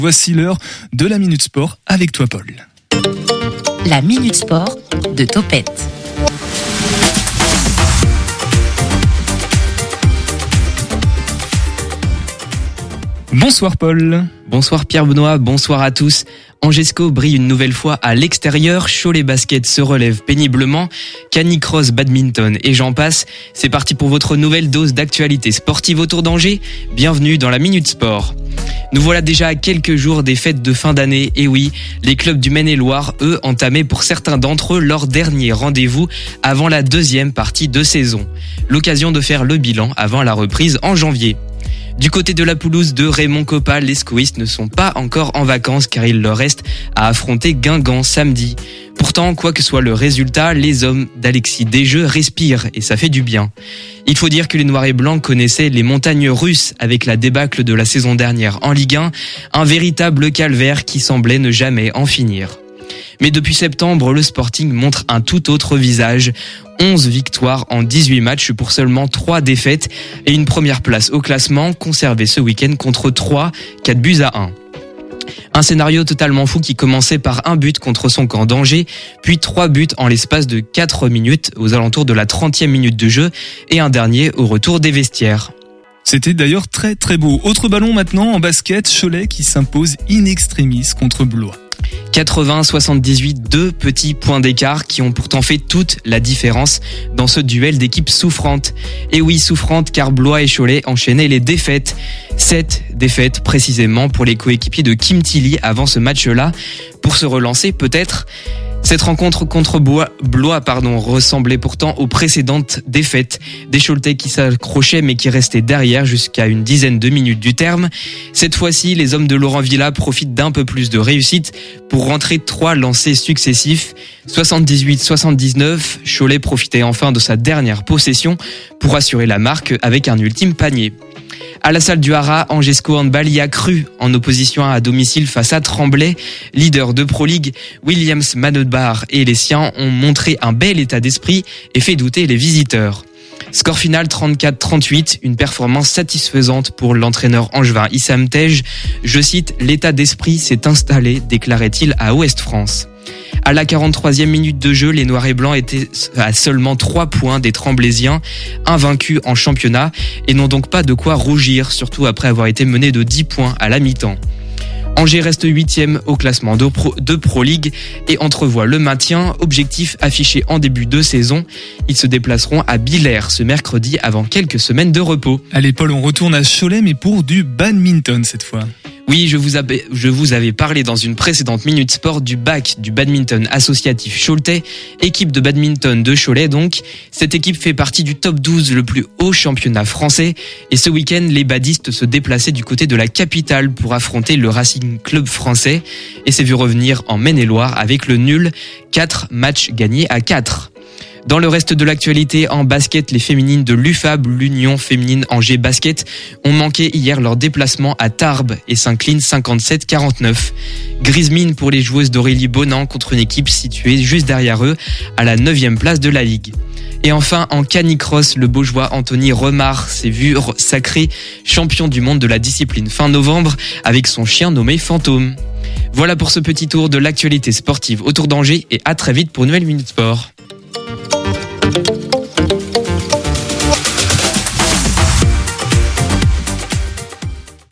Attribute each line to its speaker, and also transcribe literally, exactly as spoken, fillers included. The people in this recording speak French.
Speaker 1: Voici l'heure de la Minute Sport avec toi, Paul.
Speaker 2: La Minute Sport de Topette.
Speaker 1: Bonsoir Paul.
Speaker 3: Bonsoir Pierre-Benoît, bonsoir à tous. Angesco brille une nouvelle fois à l'extérieur, Cholet Basket se relève péniblement, Canicross Badminton et j'en passe. C'est parti pour votre nouvelle dose d'actualité sportive autour d'Angers. Bienvenue dans la Minute Sport. Nous voilà déjà à quelques jours des fêtes de fin d'année. Et oui, les clubs du Maine-et-Loire, eux, entamaient pour certains d'entre eux leur dernier rendez-vous avant la deuxième partie de saison. L'occasion de faire le bilan avant la reprise en janvier. Du côté de la pelouse de Raymond Kopa, les squistes ne sont pas encore en vacances car il leur reste à affronter Guingamp samedi. Pourtant, quoi que soit le résultat, les hommes d'Alexis Desjeux respirent et ça fait du bien. Il faut dire que les Noirs et Blancs connaissaient les montagnes russes avec la débâcle de la saison dernière en Ligue un, un véritable calvaire qui semblait ne jamais en finir. Mais depuis septembre, le Sporting montre un tout autre visage. onze victoires en dix-huit matchs pour seulement trois défaites et une première place au classement conservée ce week-end contre Troyes, quatre buts à un. Un scénario totalement fou qui commençait par un but contre son camp d'Angers, puis trois buts en l'espace de quatre minutes aux alentours de la trentième minute de jeu et un dernier au retour des vestiaires.
Speaker 1: C'était d'ailleurs très très beau. Autre ballon maintenant en basket, Cholet qui s'impose in extremis contre Blois.
Speaker 3: quatre-vingts à soixante-dix-huit, deux petits points d'écart qui ont pourtant fait toute la différence dans ce duel d'équipes souffrantes. Et oui, souffrantes car Blois et Cholet enchaînaient les défaites. Sept défaites précisément pour les coéquipiers de Kim Tilly avant ce match-là. Pour se relancer peut-être. Cette rencontre contre Blois, Blois pardon, ressemblait pourtant aux précédentes défaites. Des Choletais qui s'accrochaient mais qui restaient derrière jusqu'à une dizaine de minutes du terme. Cette fois-ci, les hommes de Laurent Villa profitent d'un peu plus de réussite pour rentrer trois lancers successifs. soixante-dix-huit à soixante-dix-neuf, Cholet profitait enfin de sa dernière possession pour assurer la marque avec un ultime panier. À la salle du Haras, Angesco Handball y a cru en opposition à domicile face à Tremblay. Leader de Pro League, Williams Manodbar et les siens ont montré un bel état d'esprit et fait douter les visiteurs. Score final trente-quatre à trente-huit, une performance satisfaisante pour l'entraîneur angevin Issam Tej. Je cite, l'état d'esprit s'est installé, déclarait-il à Ouest France. À la quarante-troisième minute de jeu, les Noirs et Blancs étaient à seulement trois points des Tremblaysiens, invaincus en championnat, et n'ont donc pas de quoi rougir, surtout après avoir été menés de dix points à la mi-temps. Angers reste huitième au classement de Pro, de Pro League et entrevoit le maintien, objectif affiché en début de saison. Ils se déplaceront à Billère ce mercredi avant quelques semaines de repos.
Speaker 1: Allez Paul, on retourne à Cholet mais pour du badminton cette fois.
Speaker 3: Oui, je vous, avais, je vous avais parlé dans une précédente Minute Sport du B A C, du badminton associatif choletais, équipe de badminton de Cholet donc. Cette équipe fait partie du top douze, le plus haut championnat français. Et ce week-end, les badistes se déplaçaient du côté de la capitale pour affronter le Racing Club français. Et s'est vu revenir en Maine-et-Loire avec le nul, quatre matchs gagnés à quatre. Dans le reste de l'actualité, en basket, les féminines de l'U F A B, l'Union Féminine Angers Basket, ont manqué hier leur déplacement à Tarbes et s'inclinent cinquante-sept à quarante-neuf. Grise mine pour les joueuses d'Aurélie Bonan contre une équipe située juste derrière eux, à la neuvième place de la Ligue. Et enfin, en canicross, le Beaujois Anthony Remard s'est vu sacré champion du monde de la discipline fin novembre avec son chien nommé Fantôme. Voilà pour ce petit tour de l'actualité sportive autour d'Angers et à très vite pour une nouvelle Minute Sport.